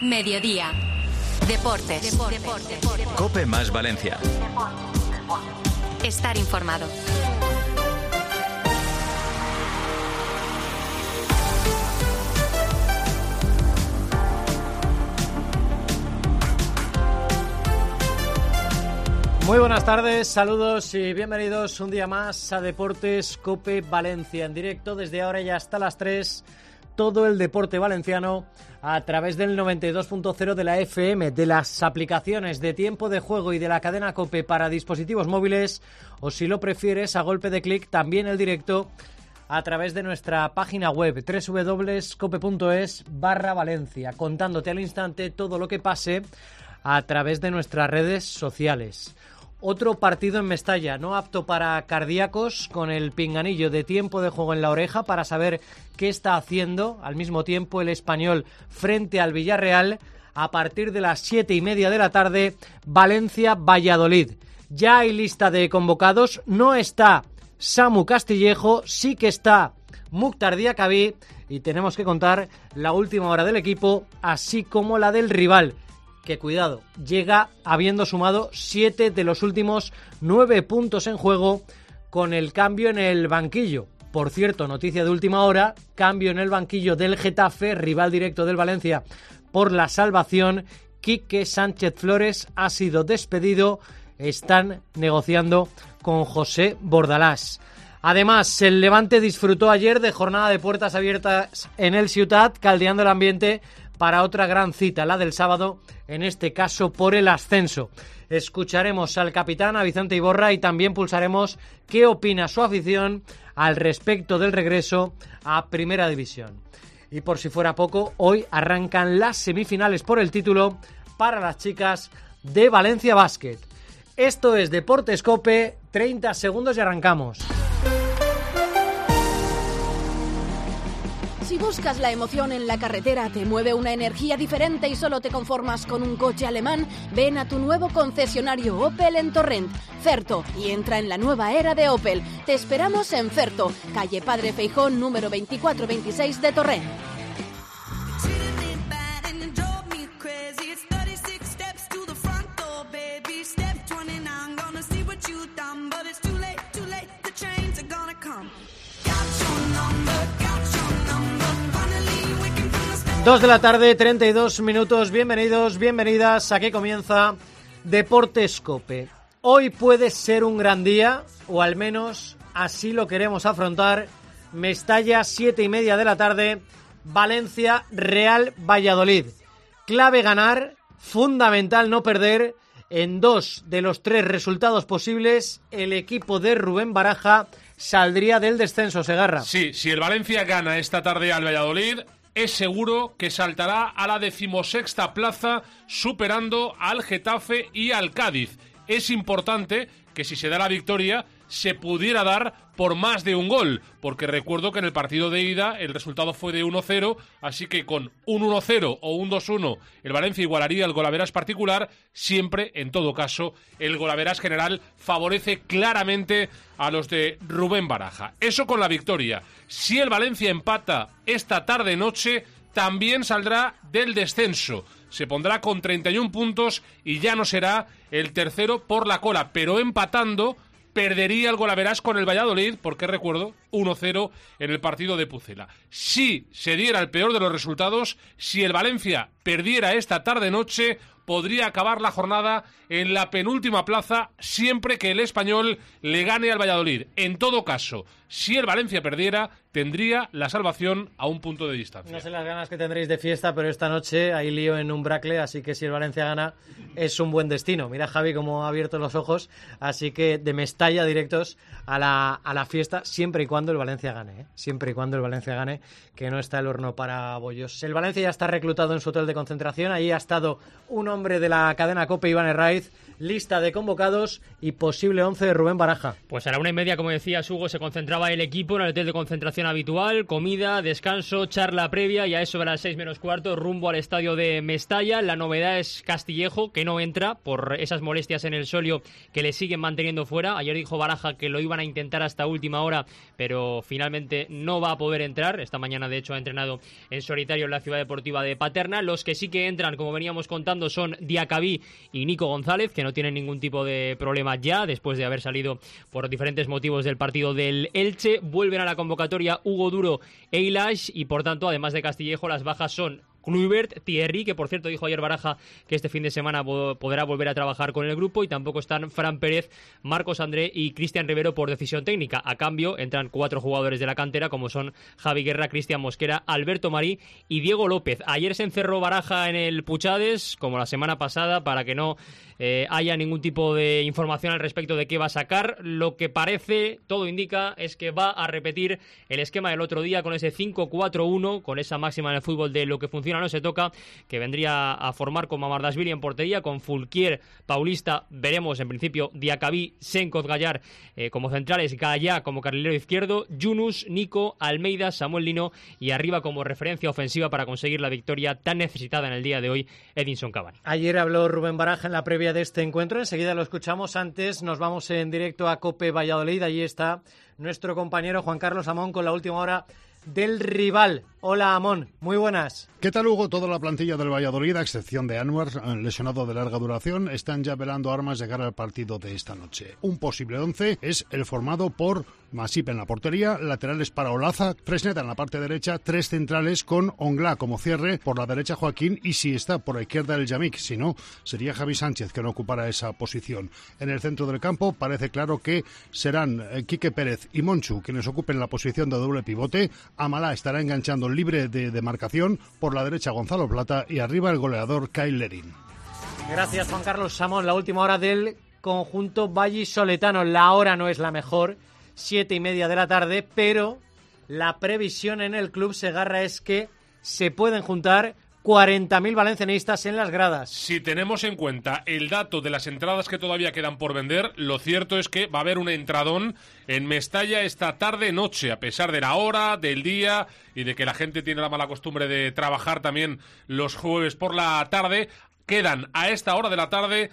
Mediodía. Deportes. COPE más Valencia. Estar informado. Muy buenas tardes, saludos y bienvenidos un día más a Deportes COPE Valencia, en directo desde ahora y hasta las 3, todo el deporte valenciano a través del 92.0 de la FM, de las aplicaciones de tiempo de juego y de la cadena COPE para dispositivos móviles, o si lo prefieres a golpe de clic también el directo a través de nuestra página web www.cope.es/Valencia, contándote al instante todo lo que pase a través de nuestras redes sociales. Otro partido en Mestalla, no apto para cardíacos, con el pinganillo de tiempo de juego en la oreja para saber qué está haciendo al mismo tiempo el Español frente al Villarreal. A partir de las 7:30 de la tarde, Valencia-Valladolid. Ya hay lista de convocados, no está Samu Castillejo, sí que está Mukhtar Diakhaby, y tenemos que contar la última hora del equipo, así como la del rival, que cuidado, llega habiendo sumado 7 de los últimos 9 puntos en juego con el cambio en el banquillo. Por cierto, noticia de última hora, cambio en el banquillo del Getafe, rival directo del Valencia por la salvación. Quique Sánchez Flores ha sido despedido, están negociando con José Bordalás. Además, el Levante disfrutó ayer de jornada de puertas abiertas en el Ciutat, caldeando el ambiente para otra gran cita, la del sábado, en este caso por el ascenso. Escucharemos al capitán, a Vicente Iborra, y también pulsaremos qué opina su afición al respecto del regreso a Primera División. Y por si fuera poco, hoy arrancan las semifinales por el título para las chicas de Valencia Basket. Esto es Deportes COPE, 30 segundos y arrancamos. Si buscas la emoción en la carretera, te mueve una energía diferente y solo te conformas con un coche alemán, ven a tu nuevo concesionario Opel en Torrent, Ferto, y entra en la nueva era de Opel. Te esperamos en Ferto, calle Padre Feijón, número 2426 de Torrent. Dos de la tarde, 32 minutos. Bienvenidos, bienvenidas. Aquí comienza Deportes COPE. Hoy puede ser un gran día, o al menos así lo queremos afrontar. Mestalla, 7:30 de la tarde. Valencia, Real Valladolid. Clave ganar, fundamental no perder. En 2 de los 3 resultados posibles, el equipo de Rubén Baraja saldría del descenso, Segarra. Sí, si el Valencia gana esta tarde al Valladolid, es seguro que saltará a la 16ª plaza, superando al Getafe y al Cádiz. Es importante que si se da la victoria se pudiera dar por más de un gol, porque recuerdo que en el partido de ida el resultado fue de 1-0, así que con un 1-0 o un 2-1 el Valencia igualaría el golaveras particular. Siempre, en todo caso, el golaveras general favorece claramente a los de Rubén Baraja. Eso con la victoria. Si el Valencia empata esta tarde-noche, también saldrá del descenso. Se pondrá con 31 puntos y ya no será el tercero por la cola, pero empatando perdería el golaveras con el Valladolid, porque recuerdo, 1-0 en el partido de Pucela. Si se diera el peor de los resultados, si el Valencia perdiera esta tarde-noche, podría acabar la jornada en la penúltima plaza, siempre que el Español le gane al Valladolid. En todo caso, si el Valencia perdiera, tendría la salvación a un punto de distancia. No sé las ganas que tendréis de fiesta, pero esta noche hay lío en Umbracle, así que si el Valencia gana, es un buen destino. Mira Javi cómo ha abierto los ojos, así que de Mestalla directos a la fiesta, siempre y cuando el Valencia gane, ¿eh? Siempre y cuando el Valencia gane, que no está el horno para bollos. El Valencia ya está reclutado en su hotel de concentración, ahí ha estado un hombre de la cadena COPE, Iván Herraiz, lista de convocados y posible 11 de Rubén Baraja. Pues a la 1:30, como decías, Hugo, se concentraba el equipo en el hotel de concentración habitual, comida, descanso, charla previa, y a eso de las 6:15 rumbo al estadio de Mestalla. La novedad es Castillejo, que no entra por esas molestias en el solio que le siguen manteniendo fuera. Ayer dijo Baraja que lo iban a intentar hasta última hora, pero finalmente no va a poder entrar. Esta mañana, de hecho, ha entrenado en solitario en la Ciudad Deportiva de Paterna. Los que sí que entran, como veníamos contando, son Diacabí y Nico González, que no tienen ningún tipo de problema ya, después de haber salido por diferentes motivos del partido del Elche. Vuelven a la convocatoria Hugo Duro e Ilaix, y por tanto, además de Castillejo, las bajas son Kluivert, Thierry, que por cierto dijo ayer Baraja que este fin de semana podrá volver a trabajar con el grupo, y tampoco están Fran Pérez, Marcos André y Cristian Rivero por decisión técnica. A cambio, entran 4 jugadores de la cantera, como son Javi Guerra, Cristian Mosquera, Alberto Marí y Diego López. Ayer se encerró Baraja en el Puchades, como la semana pasada, para que no haya ningún tipo de información al respecto de qué va a sacar. Lo que parece, todo indica, es que va a repetir el esquema del otro día con ese 5-4-1, con esa máxima en el fútbol de lo que funciona no se toca, que vendría a formar con Mamardashvili en portería, con Fulquier, Paulista, veremos en principio Diacabí, Senkoz, Gallar como centrales, Gallá como carrilero izquierdo, Yunus, Nico, Almeida, Samuel Lino, y arriba como referencia ofensiva para conseguir la victoria tan necesitada en el día de hoy, Edinson Cavani. Ayer habló Rubén Baraja en la previa de este encuentro, enseguida lo escuchamos. Antes nos vamos en directo a COPE Valladolid. Allí está nuestro compañero Juan Carlos Amón con la última hora del rival. Hola, Amón, muy buenas. ¿Qué tal, Hugo? Toda la plantilla del Valladolid, a excepción de Anwar, lesionado de larga duración, están ya velando armas de cara al partido de esta noche. Un posible 11 es el formado por Masip en la portería, laterales para Olaza, Fresneda en la parte derecha, 3 centrales con Onglá como cierre, por la derecha Joaquín, y si está por la izquierda el Yamik, si no, sería Javi Sánchez que no ocupará esa posición. En el centro del campo parece claro que serán Quique Pérez y Monchu quienes ocupen la posición de doble pivote. Amalá estará enganchando libre de marcación, por la derecha Gonzalo Plata y arriba el goleador Kyle Lerin. Gracias, Juan Carlos Samón. La última hora del conjunto vallisoletano. La hora no es la mejor, 7:30 de la tarde, pero la previsión en el club Segarra es que se pueden juntar 40.000 valencianistas en las gradas. Si tenemos en cuenta el dato de las entradas que todavía quedan por vender, lo cierto es que va a haber un entradón en Mestalla esta tarde-noche, a pesar de la hora, del día y de que la gente tiene la mala costumbre de trabajar también los jueves por la tarde. Quedan a esta hora de la tarde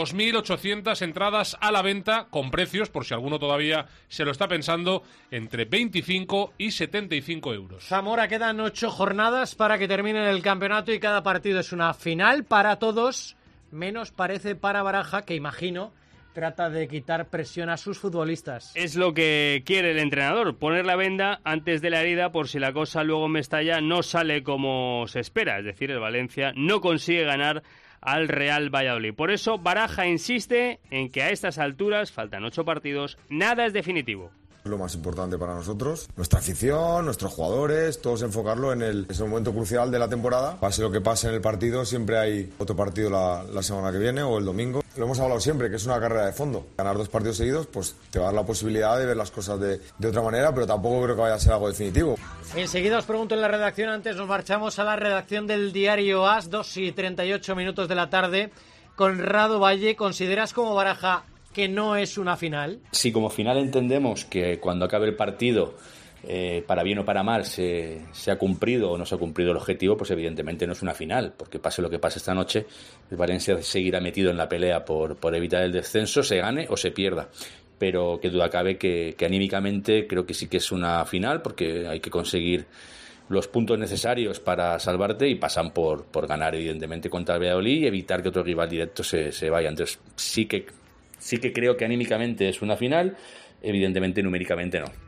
2.800 entradas a la venta, con precios, por si alguno todavía se lo está pensando, entre 25 y 75 euros. Zamora, quedan 8 jornadas para que termine el campeonato y cada partido es una final para todos, menos parece para Baraja, que imagino trata de quitar presión a sus futbolistas. Es lo que quiere el entrenador, poner la venda antes de la herida por si la cosa luego en Mestalla no sale como se espera, es decir, el Valencia no consigue ganar al Real Valladolid. Por eso Baraja insiste en que a estas alturas, faltan 8 partidos, nada es definitivo. Lo más importante para nosotros, nuestra afición, nuestros jugadores, todos enfocarlo en ese momento crucial de la temporada. Pase lo que pase en el partido, siempre hay otro partido la semana que viene o el domingo. Lo hemos hablado siempre, que es una carrera de fondo. Ganar 2 partidos seguidos pues te va a dar la posibilidad de ver las cosas de otra manera, pero tampoco creo que vaya a ser algo definitivo. Enseguida os pregunto en la redacción, antes nos marchamos a la redacción del diario AS, 2:38 de la tarde. Conrado Valle, ¿consideras como Baraja que no es una final? Si como final entendemos que cuando acabe el partido, para bien o para mal, se ha cumplido o no se ha cumplido el objetivo, pues evidentemente no es una final, porque pase lo que pase esta noche, el Valencia seguirá metido en la pelea por evitar el descenso, se gane o se pierda. Pero que duda cabe que anímicamente creo que sí que es una final, porque hay que conseguir los puntos necesarios para salvarte y pasan por ganar evidentemente contra el Valladolid y evitar que otro rival directo se vaya. Entonces sí que creo que anímicamente es una final, evidentemente numéricamente no.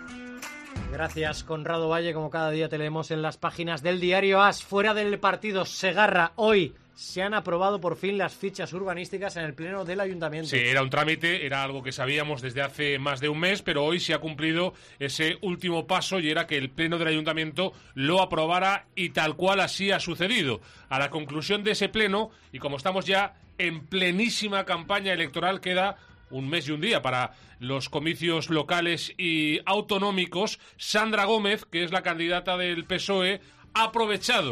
Gracias, Conrado Valle. Como cada día te leemos en las páginas del diario AS. Fuera del partido Segarra, hoy se han aprobado por fin las fichas urbanísticas en el pleno del ayuntamiento. Sí, era un trámite, era algo que sabíamos desde hace más de un mes, pero hoy se ha cumplido ese último paso y era que el pleno del ayuntamiento lo aprobara, y tal cual así ha sucedido. A la conclusión de ese pleno, y como estamos ya en plenísima campaña electoral, queda un mes y un día para los comicios locales y autonómicos, Sandra Gómez, que es la candidata del PSOE, ha aprovechado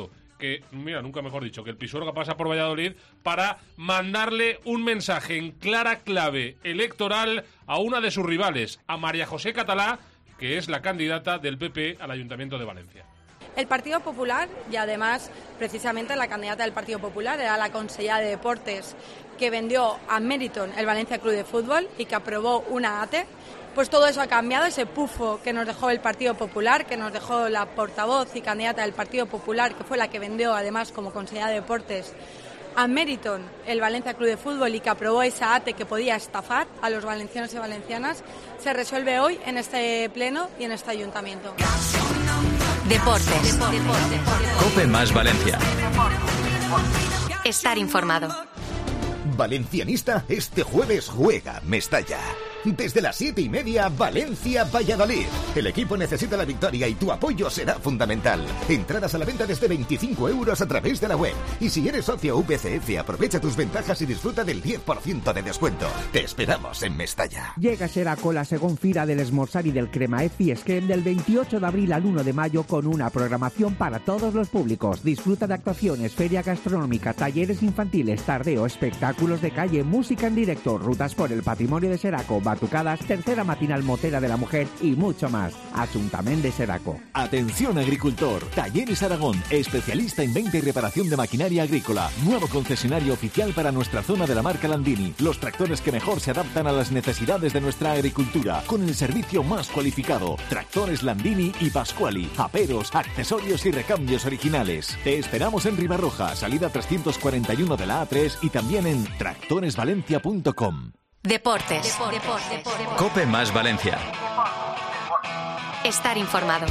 que, mira, nunca mejor dicho, que el Pisuerga pasa por Valladolid para mandarle un mensaje en clara clave electoral a una de sus rivales, a María José Catalá, que es la candidata del PP al Ayuntamiento de Valencia. El Partido Popular, y además precisamente la candidata del Partido Popular era la consellera de Deportes que vendió a Meriton el Valencia Club de Fútbol y que aprobó una ATE, pues todo eso ha cambiado, ese pufo que nos dejó el Partido Popular, que nos dejó la portavoz y candidata del Partido Popular, que fue la que vendió además como consellera de Deportes a Meriton el Valencia Club de Fútbol y que aprobó esa ATE que podía estafar a los valencianos y valencianas, se resuelve hoy en este pleno y en este ayuntamiento. Deportes. COPE más Valencia. Estar informado. Valencianista, este jueves juega Mestalla. Desde las 7:30, Valencia-Valladolid. El equipo necesita la victoria y tu apoyo será fundamental. Entradas a la venta desde 25 € a través de la web. Y si eres socio VCF, aprovecha tus ventajas y disfruta del 10% de descuento. Te esperamos en Mestalla. Llega Xeraco la segunda fira del esmorzar y del cremaet Fiesquem del 28 de abril al 1 de mayo con una programación para todos los públicos. Disfruta de actuaciones, feria gastronómica, talleres infantiles, tardeo, espectáculos de calle, música en directo, rutas por el patrimonio de Xeraco, batucadas, tercera matinal motera de la mujer y mucho más. Ayuntamiento de Xeraco. Atención agricultor. Talleres Aragón, especialista en venta y reparación de maquinaria agrícola. Nuevo concesionario oficial para nuestra zona de la marca Landini. Los tractores que mejor se adaptan a las necesidades de nuestra agricultura, con el servicio más cualificado. Tractores Landini y Pasquali. Aperos, accesorios y recambios originales. Te esperamos en Ribarroja, salida 341 de la A3 y también en tractoresvalencia.com. Deportes. COPE más Valencia. Estar informado.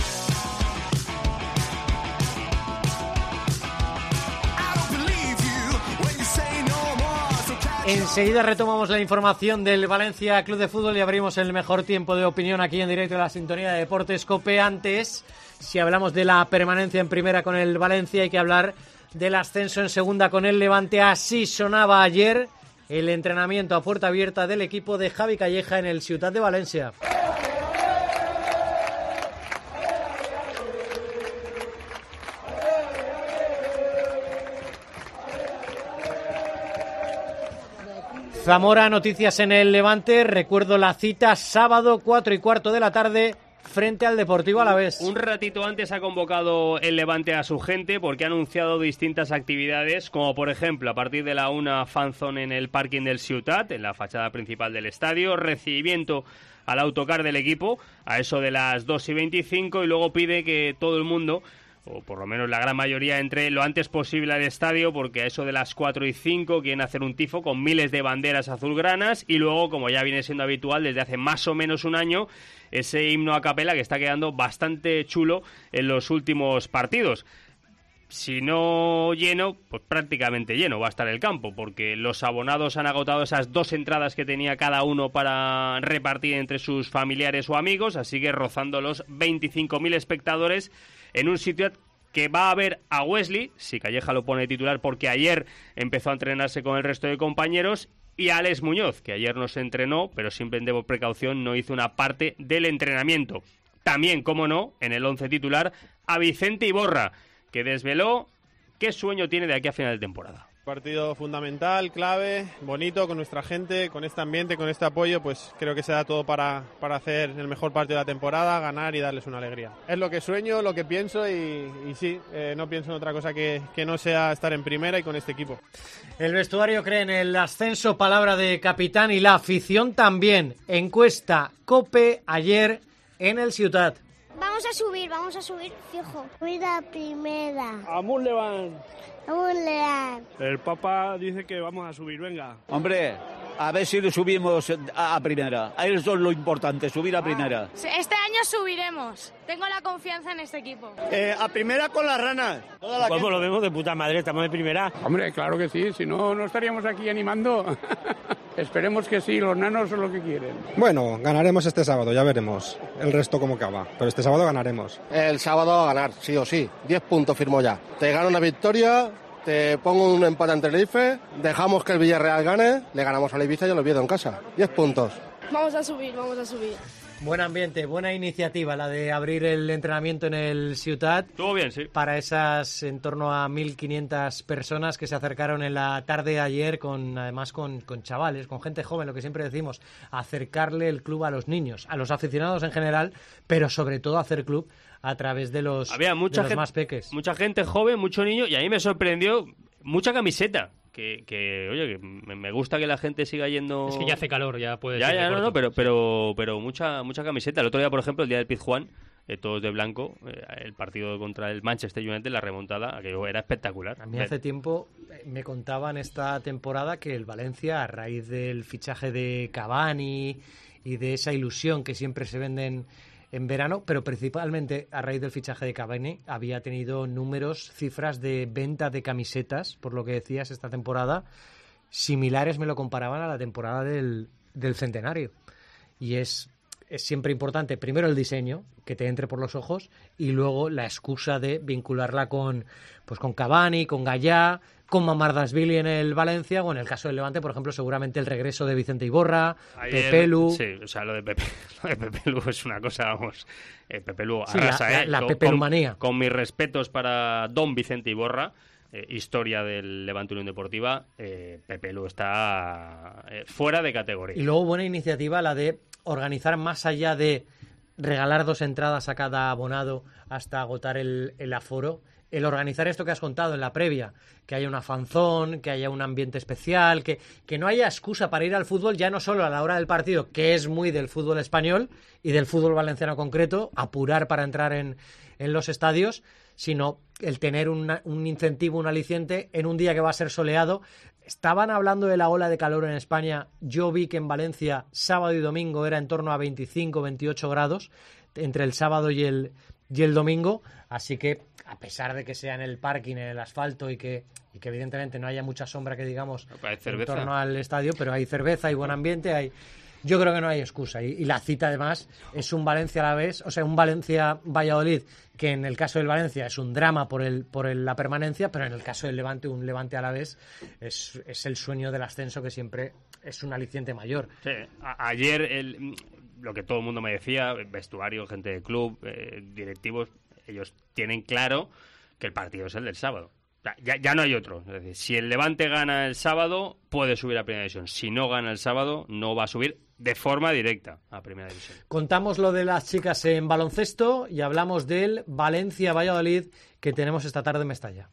Enseguida retomamos la información del Valencia Club de Fútbol y abrimos el mejor tiempo de opinión aquí en directo de la sintonía de Deportes COPE. Antes, si hablamos de la permanencia en primera con el Valencia, hay que hablar del ascenso en segunda con el Levante. Así sonaba ayer el entrenamiento a puerta abierta del equipo de Javi Calleja en el Ciutat de Valencia. Zamora, noticias en el Levante. Recuerdo la cita, sábado 4:15 de la tarde, frente al Deportivo Alavés. Un ratito antes ha convocado el Levante a su gente porque ha anunciado distintas actividades, como por ejemplo a partir de la 1 fanzone en el parking del Ciutat, en la fachada principal del estadio, recibimiento al autocar del equipo a eso de las 2:25 y luego pide que todo el mundo, o por lo menos la gran mayoría, entre lo antes posible al estadio porque a eso de las 4:05 quieren hacer un tifo con miles de banderas azulgranas y luego, como ya viene siendo habitual desde hace más o menos un año, ese himno a capela que está quedando bastante chulo en los últimos partidos. Si no lleno, pues prácticamente lleno va a estar el campo, porque los abonados han agotado esas 2 entradas que tenía cada uno para repartir entre sus familiares o amigos, así que rozando los 25.000 espectadores en un sitio que va a ver a Wesley, si Calleja lo pone titular porque ayer empezó a entrenarse con el resto de compañeros, y a Alex Muñoz, que ayer no se entrenó, pero siempre debo precaución no hizo una parte del entrenamiento. También, como no, en el 11 titular, a Vicente Iborra, que desveló qué sueño tiene de aquí a final de temporada. Partido fundamental, clave, bonito, con nuestra gente, con este ambiente, con este apoyo, pues creo que se da todo para hacer el mejor partido de la temporada, ganar y darles una alegría. Es lo que sueño, lo que pienso y sí, no pienso en otra cosa que no sea estar en primera y con este equipo. El vestuario cree en el ascenso, palabra de capitán, y la afición también. Encuesta COPE ayer en el Ciutat. Vamos a subir, fijo. Subir a primera. Amunt Levant. Amunt Levant. El Papa dice que vamos a subir, venga. Hombre, a ver si subimos a primera. Eso es lo importante, subir a primera. Este año subiremos. Tengo la confianza en este equipo. A primera con las ranas. Pues lo vemos de puta madre, estamos de primera. Hombre, claro que sí, si no, no estaríamos aquí animando. Esperemos que sí, los nanos son lo que quieren. Bueno, ganaremos este sábado, ya veremos el resto cómo acaba. Pero este sábado ganaremos. El sábado a ganar, sí o sí. 10 puntos firmo ya. Te gano una victoria, te pongo un empate ante el Tenerife, dejamos que el Villarreal gane, le ganamos al Ibiza y al Oviedo en casa. 10 puntos. Vamos a subir. Buen ambiente, buena iniciativa la de abrir el entrenamiento en el Ciutat. Estuvo bien, sí. Para esas en torno a 1.500 personas que se acercaron en la tarde de ayer, además con chavales, con gente joven, lo que siempre decimos, acercarle el club a los niños, a los aficionados en general, pero sobre todo hacer club a través de los, Había mucha gente, más peques. Mucha gente joven, mucho niño, y a mí me sorprendió mucha camiseta. Oye, que me gusta que la gente siga yendo. Es que ya hace calor, ya puede ser. Ya, no, pero mucha camiseta. El otro día, por ejemplo, el día del Pizjuán, todos de blanco, el partido contra el Manchester United, la remontada, aquello era espectacular. A mí hace tiempo me contaban esta temporada que el Valencia, a raíz del fichaje de Cavani y de esa ilusión que siempre se venden en verano, pero principalmente a raíz del fichaje de Cavani, había tenido cifras de venta de camisetas, por lo que decías, esta temporada, similares, me lo comparaban a la temporada del centenario. Y es siempre importante, primero el diseño, que te entre por los ojos, y luego la excusa de vincularla con Cavani, con Gallá, con Mamardashvili en el Valencia, o en el caso del Levante, por ejemplo, seguramente el regreso de Vicente Iborra, Pepelu. Sí, o sea, lo de Pepelu es una cosa, vamos. Pepelu arrasa, sí, la Pepelumanía. Con mis respetos para don Vicente Iborra, historia del Levante Unión Deportiva, Pepelu está fuera de categoría. Y luego buena iniciativa la de organizar, más allá de regalar 2 entradas a cada abonado hasta agotar el aforo, el organizar esto que has contado en la previa, que haya una fanzón, que haya un ambiente especial, que no haya excusa para ir al fútbol, ya no solo a la hora del partido, que es muy del fútbol español y del fútbol valenciano concreto, apurar para entrar en los estadios, sino el tener un incentivo, un aliciente en un día que va a ser soleado. Estaban hablando de la ola de calor en España. Yo vi que en Valencia, sábado y domingo, era en torno a 25, 28 grados, entre el sábado y el domingo, así que a pesar de que sea en el parking, en el asfalto y que evidentemente no haya mucha sombra que digamos en torno al estadio, pero hay cerveza, hay buen ambiente, yo creo que no hay excusa, y la cita además es un Valencia-Alavés, o sea, un Valencia-Valladolid, que en el caso del Valencia es un drama por la permanencia, pero en el caso del Levante, un Levante-Alavés es el sueño del ascenso, que siempre es un aliciente mayor. Sí, ayer lo que todo el mundo me decía, vestuario, gente del club, directivos, ellos tienen claro que el partido es el del sábado. Ya no hay otro. Es decir, si el Levante gana el sábado, puede subir a Primera División. Si no gana el sábado, no va a subir de forma directa a Primera División. Contamos lo de las chicas en baloncesto y hablamos del Valencia-Valladolid que tenemos esta tarde en Mestalla.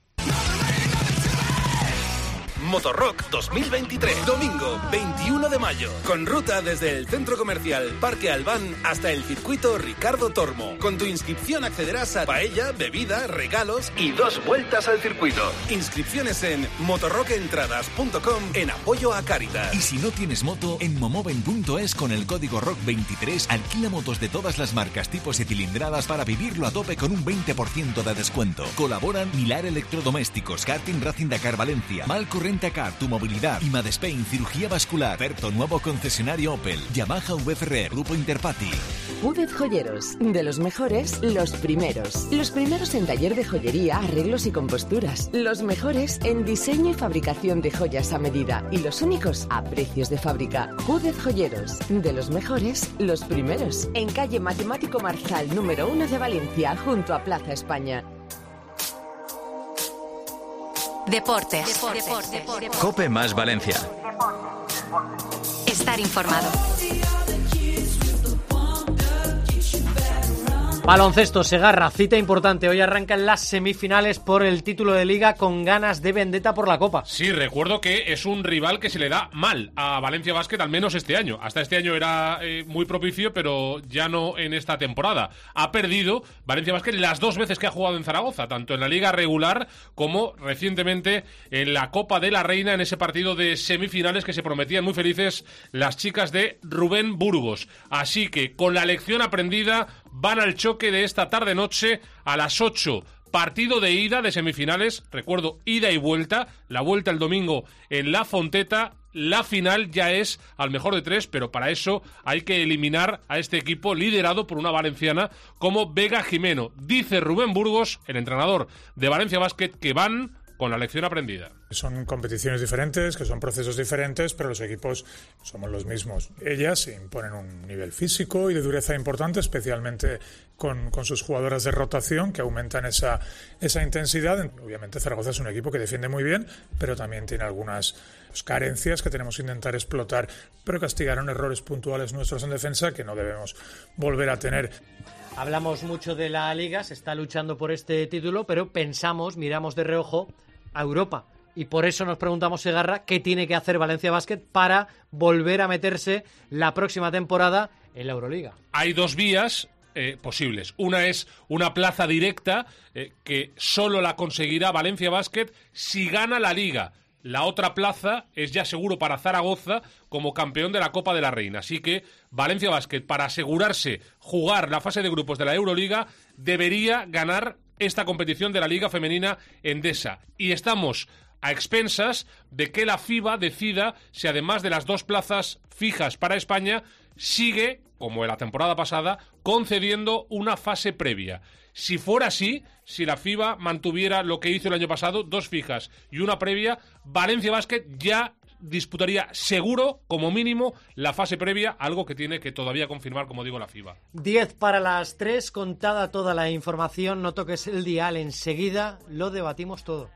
Motorrock 2023, domingo 21 de mayo, con ruta desde el Centro Comercial Parque Albán hasta el circuito Ricardo Tormo. Con tu inscripción accederás a paella, bebida, regalos y 2 vueltas al circuito. Inscripciones en motorrockentradas.com en apoyo a Cáritas. Y si no tienes moto, en momoven.es con el código ROCK23 alquila motos de todas las marcas, tipos y cilindradas para vivirlo a tope con un 20% de descuento. Colaboran Milar Electrodomésticos, Karting Racing Dakar Valencia, Malcurrent Car, Tu Movilidad, Imad Spain, Cirugía Vascular, Berto, nuevo concesionario Opel, Yamaha VFR, Grupo Interpati. Údez Joyeros, de los mejores, los primeros. Los primeros en taller de joyería, arreglos y composturas. Los mejores en diseño y fabricación de joyas a medida. Y los únicos a precios de fábrica. Údez Joyeros, de los mejores, los primeros. En calle Matemático Marzal, número 1 de Valencia, junto a Plaza España. Deportes. Cope más Valencia. Estar informado. Baloncesto, Segarra, cita importante. Hoy arrancan las semifinales por el título de Liga con ganas de vendetta por la Copa. Sí, recuerdo que es un rival que se le da mal a Valencia Basket, al menos este año. Hasta este año era muy propicio, pero ya no en esta temporada. Ha perdido Valencia Basket las 2 veces que ha jugado en Zaragoza, tanto en la Liga regular como recientemente en la Copa de la Reina, en ese partido de semifinales que se prometían muy felices las chicas de Rubén Burgos. Así que, con la lección aprendida, van al choque de esta tarde-noche a las 8. Partido de ida de semifinales, recuerdo, ida y vuelta. La vuelta el domingo en La Fonteta. La final ya es al mejor de 3, pero para eso hay que eliminar a este equipo liderado por una valenciana como Vega Jimeno. Dice Rubén Burgos, el entrenador de Valencia Basket, que van con la lección aprendida. Son competiciones diferentes, que son procesos diferentes, pero los equipos somos los mismos. Ellas imponen un nivel físico y de dureza importante, especialmente con sus jugadoras de rotación, que aumentan esa intensidad. Obviamente Zaragoza es un equipo que defiende muy bien, pero también tiene algunas carencias que tenemos que intentar explotar, pero castigaron errores puntuales nuestros en defensa que no debemos volver a tener. Hablamos mucho de la Liga, se está luchando por este título, pero miramos de reojo a Europa. Y por eso nos preguntamos, Segarra, ¿qué tiene que hacer Valencia Basket para volver a meterse la próxima temporada en la Euroliga? Hay dos vías posibles. Una es una plaza directa que solo la conseguirá Valencia Basket si gana la Liga. La otra plaza es ya seguro para Zaragoza como campeón de la Copa de la Reina. Así que Valencia Basket, para asegurarse jugar la fase de grupos de la Euroliga, debería ganar esta competición de la Liga Femenina Endesa. Y estamos a expensas de que la FIBA decida si, además de las dos plazas fijas para España, sigue, como en la temporada pasada, concediendo una fase previa. Si fuera así, si la FIBA mantuviera lo que hizo el año pasado, dos fijas y una previa, Valencia Basket ya disputaría seguro, como mínimo, la fase previa, algo que tiene que todavía confirmar, como digo, la FIBA. 10 para las 3, contada toda la información, no toques el dial, enseguida lo debatimos todo.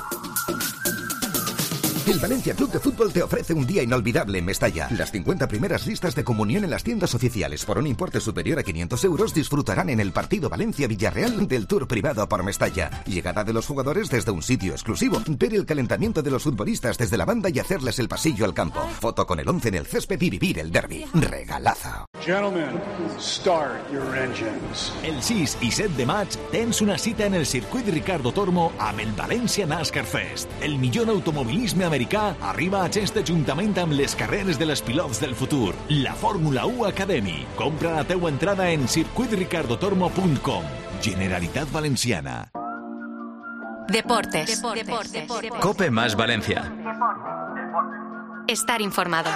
El Valencia Club de Fútbol te ofrece un día inolvidable en Mestalla. Las 50 primeras listas de comunión en las tiendas oficiales por un importe superior a 500 euros disfrutarán en el partido Valencia-Villarreal del Tour privado por Mestalla. Llegada de los jugadores desde un sitio exclusivo. Ver el calentamiento de los futbolistas desde la banda y hacerles el pasillo al campo. Foto con el 11 en el césped y vivir el derbi. Regalazo. Gentlemen, start your engines. El 6 i 7 de maig tens una cita en el circuit Ricardo Tormo amb el València NASCAR Fest. El millor automobilisme americà arriba a aquest ajuntament amb les carreres de les pilots del futur. La Fórmula 1 Academy. Compra la teua entrada en circuitricardotormo.com. Generalitat Valenciana. Deportes. Cope más Valencia. Estar informado.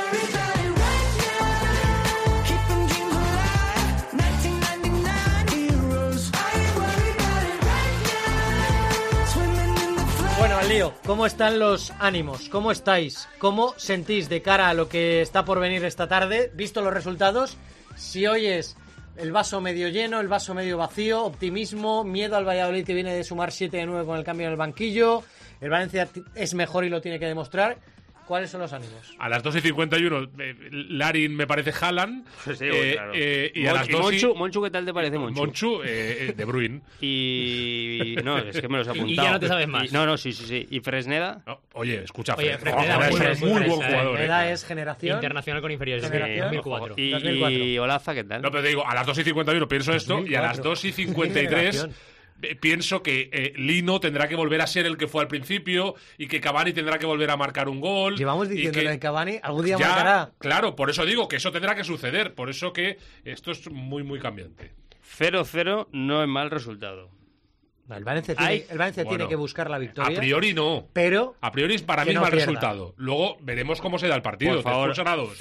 Bueno, al lío, ¿cómo están los ánimos? ¿Cómo estáis? ¿Cómo sentís de cara a lo que está por venir esta tarde? Visto los resultados, si hoy es el vaso medio lleno, el vaso medio vacío, optimismo, miedo al Valladolid que viene de sumar 7 de 9 con el cambio en el banquillo, el Valencia es mejor y lo tiene que demostrar. ¿Cuáles son los ánimos? A las 2:51, Larin me parece Haaland. Sí, claro. Y a las 2 Monchu, ¿qué tal te parece Monchu? Monchu, De Bruyne. Y... No, es que me los he apuntado. Y ya no te sabes más. No, sí. ¿Y Fresneda? No, oye, escucha, Fresneda es muy buen jugador. Fresneda es generación. Internacional con inferiores, 2004. Y Olaza, ¿qué tal? No, pero te digo, a las 2:51 pienso esto, 2004. Y a las 2:53... pienso que Lino tendrá que volver a ser el que fue al principio y que Cavani tendrá que volver a marcar un gol. Llevamos diciendo que Cavani algún día marcará. Claro, por eso digo que eso tendrá que suceder. Por eso que esto es muy, muy cambiante. 0-0 no es mal resultado. El Valencia tiene que buscar la victoria. A priori no. Pero a priori es para mí mal resultado. Luego veremos cómo se da el partido. Por favor,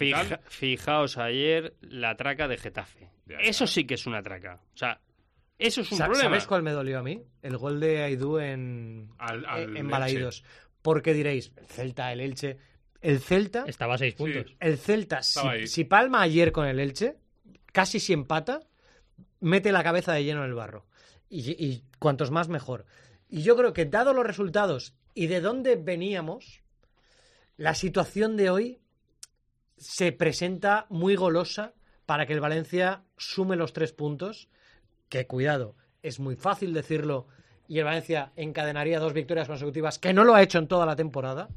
fijaos ayer la traca de Getafe. Eso sí que es una traca. O sea, eso es un problema. ¿Sabes cuál me dolió a mí? El gol de Aidú en Balaídos. Porque diréis, el Celta, el Elche... El Celta... Estaba a 6 puntos. Sí. El Celta, si palma ayer con el Elche, casi si empata, mete la cabeza de lleno en el barro. Y cuantos más, mejor. Y yo creo que, dado los resultados y de dónde veníamos, la situación de hoy se presenta muy golosa para que el Valencia sume los 3 puntos. Que, cuidado, es muy fácil decirlo y el Valencia encadenaría 2 victorias consecutivas, que no lo ha hecho en toda la temporada,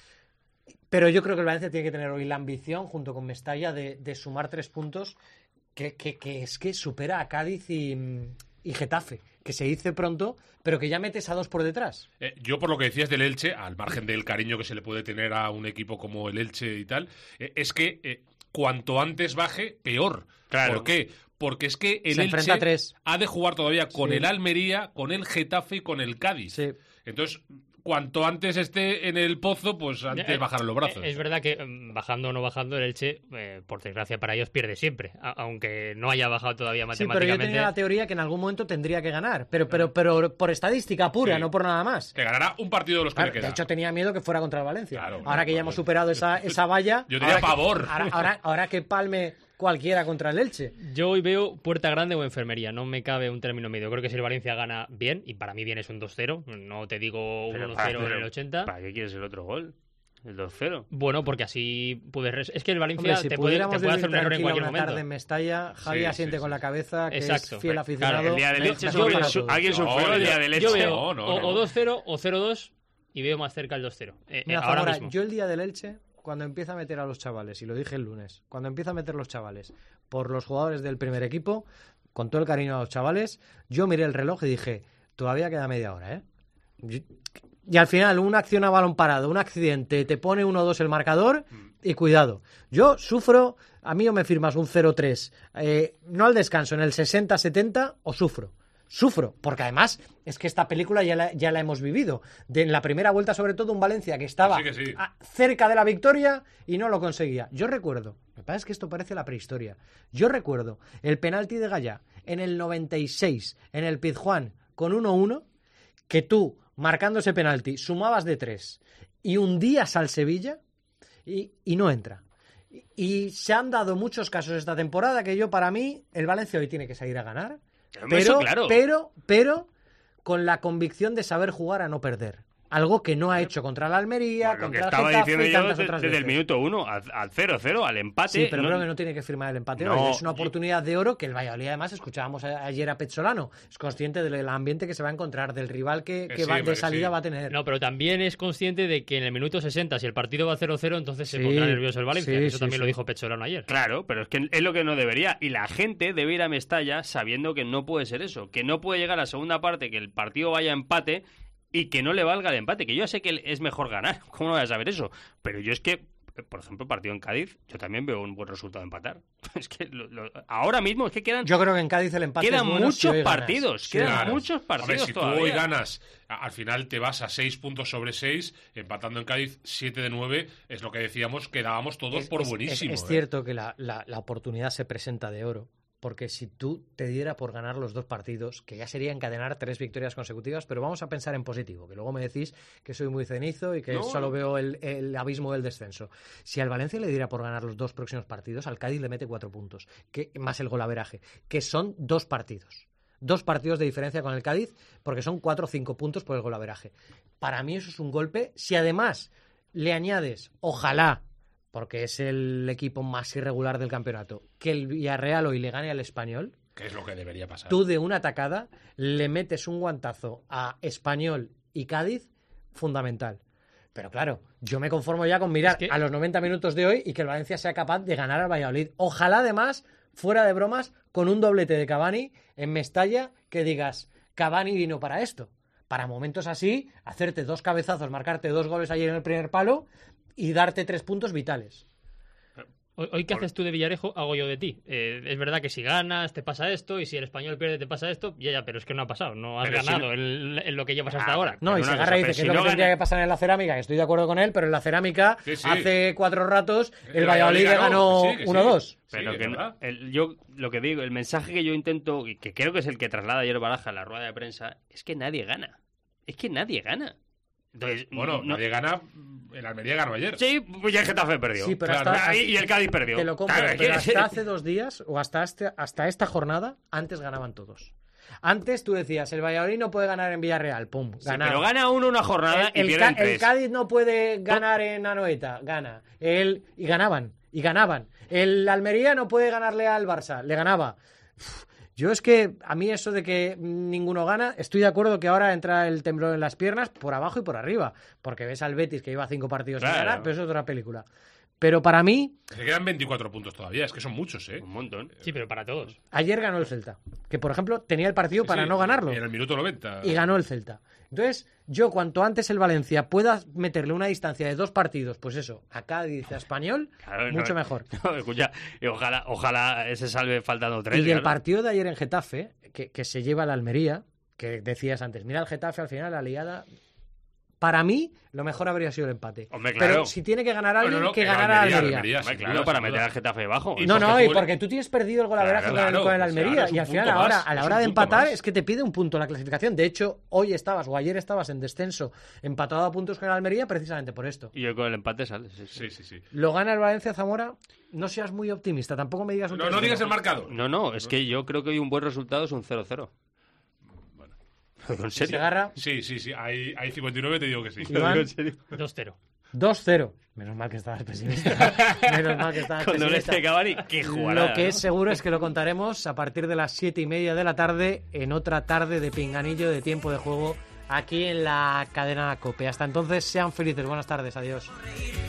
pero yo creo que el Valencia tiene que tener hoy la ambición, junto con Mestalla, de sumar 3 puntos que es que supera a Cádiz y Getafe, que se dice pronto, pero que ya metes a 2 por detrás. Yo, por lo que decías del Elche, al margen del cariño que se le puede tener a un equipo como el Elche y tal, es que cuanto antes baje, peor. Claro. ¿Por qué? Porque es que el Elche ha de jugar todavía con el Almería, con el Getafe y con el Cádiz. Sí. Entonces, cuanto antes esté en el pozo, pues antes bajarán los brazos. Es verdad que bajando o no bajando, el Elche, por desgracia para ellos, pierde siempre, aunque no haya bajado todavía matemáticamente. Sí, pero yo tenía la teoría que en algún momento tendría que ganar, pero por estadística pura, no por nada más. Que ganará un partido de los que le queda. De hecho, tenía miedo que fuera contra el Valencia. Claro, ahora que ya hemos superado esa valla... Yo tenía pavor. Ahora que palme cualquiera contra el Elche. Yo hoy veo puerta grande o enfermería, no me cabe un término medio. Creo que si el Valencia gana bien, y para mí bien es un 2-0, no te digo un 1-0 en el 80. ¿Para qué quieres el otro gol? El 2-0. Bueno, porque así puedes... Es que el Valencia Hombre, si te puede hacer un error en cualquier momento. Tarde en Mestalla, Javi asiente con la cabeza, que exacto. Es fiel aficionado. Claro, el día del Elche alguien sufrió el día del Elche. Yo veo o 2-0 o 0-2 y veo más cerca el 2-0. Mira, ahora Zamora, mismo. Yo el día del Elche, cuando empieza a meter a los chavales, y lo dije el lunes, cuando empieza a meter los chavales por los jugadores del primer equipo, con todo el cariño a los chavales, yo miré el reloj y dije, todavía queda media hora, ¿eh? Y al final, una acción a balón parado, un accidente, te pone 1-2 el marcador y cuidado. Yo sufro, a mí o me firmas un 0-3, no al descanso, en el 60-70 o sufro. Sufro, porque además es que esta película ya la hemos vivido. En la primera vuelta, sobre todo, un Valencia que estaba cerca de la victoria y no lo conseguía. Yo recuerdo, me parece que esto parece la prehistoria, yo recuerdo el penalti de Gallá en el 96 en el Pizjuán con 1-1, que tú, marcando ese penalti, sumabas de 3 y hundías al Sevilla y no entra. Y se han dado muchos casos esta temporada que para mí, el Valencia hoy tiene que salir a ganar. Pero con la convicción de saber jugar a no perder. Algo que no ha hecho contra la Almería, contra el Getafe y tantas otras veces. Desde el minuto 1 al 0-0, al empate. Sí, pero creo que no tiene que firmar el empate hoy. Es una oportunidad de oro que el Valladolid, además, escuchábamos ayer a Pezzolano, es consciente del ambiente que se va a encontrar, del rival que va de salida va a tener. No, pero también es consciente de que en el minuto 60, si el partido va 0-0, entonces se pondrá nervioso el Valencia. Eso también lo dijo Pezzolano ayer. Claro, pero es que es lo que no debería. Y la gente debe ir a Mestalla sabiendo que no puede ser eso. Que no puede llegar a la segunda parte, que el partido vaya a empate y que no le valga el empate, que yo sé que es mejor ganar, ¿cómo no voy a saber eso? Pero yo es que, por ejemplo, el partido en Cádiz, yo también veo un buen resultado de empatar. Es que ahora mismo es que quedan... Yo creo que en Cádiz el empate quedan es bueno muchos partidos, quedan muchos partidos. Hombre, si todavía. tú hoy ganas, al final te vas a 6 puntos sobre 6, empatando en Cádiz 7 de 9, es lo que decíamos, que dábamos todos por buenísimo. Es cierto que la oportunidad se presenta de oro. Porque si tú te diera por ganar los 2 partidos, que ya sería encadenar 3 victorias consecutivas, pero vamos a pensar en positivo, que luego me decís que soy muy cenizo y que solo veo el abismo del descenso. Si al Valencia le diera por ganar los 2 próximos partidos, al Cádiz le mete 4 puntos, más el golaveraje, que son 2 partidos. 2 partidos de diferencia con el Cádiz, porque son 4 o 5 puntos por el golaveraje. Para mí eso es un golpe. Si además le añades, ojalá, porque es el equipo más irregular del campeonato, que el Villarreal hoy le gane al Español, que es lo que debería pasar. Tú de una tacada le metes un guantazo a Español y Cádiz fundamental. Pero claro, yo me conformo ya con mirar a los 90 minutos de hoy y que el Valencia sea capaz de ganar al Valladolid. Ojalá además, fuera de bromas, con un doblete de Cavani en Mestalla, que digas, Cavani vino para esto. Para momentos así, hacerte 2 cabezazos, marcarte 2 goles ayer en el primer palo y darte 3 puntos vitales. Hoy, ¿qué haces tú de Villarejo? Hago yo de ti. Es verdad que si ganas te pasa esto y si el Español pierde te pasa esto. Ya, pero es que no ha pasado. No has ganado en lo que llevas hasta ahora. No, y Segarra dice que es lo que tendría que pasar en la cerámica, que estoy de acuerdo con él, pero en la cerámica hace 4 ratos el Valladolid le ganó 1-2. Pero yo lo que digo, el mensaje que yo intento, y que creo que es el que traslada ayer Baraja en la rueda de prensa, es que nadie gana. Es que nadie gana. Entonces, nadie gana. El Almería ganó ayer. Sí, pues ya el Getafe perdió. Sí, pero y el Cádiz perdió. Te lo compro, pero hasta hace 2 días o hasta esta jornada, antes ganaban todos. Antes tú decías, el Valladolid no puede ganar en Villarreal, pum, ganaba. Pero gana uno una jornada y pierden 3. El Cádiz no puede ganar en Anoeta, gana. Y ganaban. El Almería no puede ganarle al Barça, le ganaba. Yo es que a mí eso de que ninguno gana, estoy de acuerdo que ahora entra el temblor en las piernas por abajo y por arriba, porque ves al Betis que lleva 5 partidos sin ganar, pero eso es otra película. Pero para mí... Se quedan 24 puntos todavía, es que son muchos, ¿eh? Un montón. Sí, pero para todos. Ayer ganó el Celta, que por ejemplo tenía el partido para no ganarlo. En el minuto 90. Y ganó el Celta. Entonces, yo cuanto antes el Valencia pueda meterle una distancia de 2 partidos, pues eso, a Cádiz, a Español, mucho mejor. No, escucha, y ojalá ese salve faltando 3. Y el partido de ayer en Getafe, que se lleva la Almería, que decías antes, mira el Getafe al final, la liada... Para mí, lo mejor habría sido el empate. Hombre, claro. Pero si tiene que ganar alguien, que ganara Almería. Hombre, claro, para meter al Getafe bajo. Y porque tú tienes perdido el golaveraje con el Almería. Y al final, ahora, a la hora de empatar, es que te pide un punto en la clasificación. De hecho, ayer estabas en descenso, empatado a puntos con el Almería, precisamente por esto. Y hoy con el empate sales. Sí. Lo gana el Valencia-Zamora. No seas muy optimista, tampoco me digas un 3-0. No digas el marcador. No, es que yo creo que hoy un buen resultado es un 0-0. ¿En serio? ¿Segarra? Sí. Hay 59, te digo que sí. Iván, 2-0. 2-0. Menos mal que estabas pesimista. Cuando le Cavani, qué jugada. Lo que es seguro es que lo contaremos a partir de las 7:30 de la tarde en otra tarde de pinganillo de tiempo de juego aquí en la cadena COPE. Hasta entonces, sean felices. Buenas tardes. Adiós.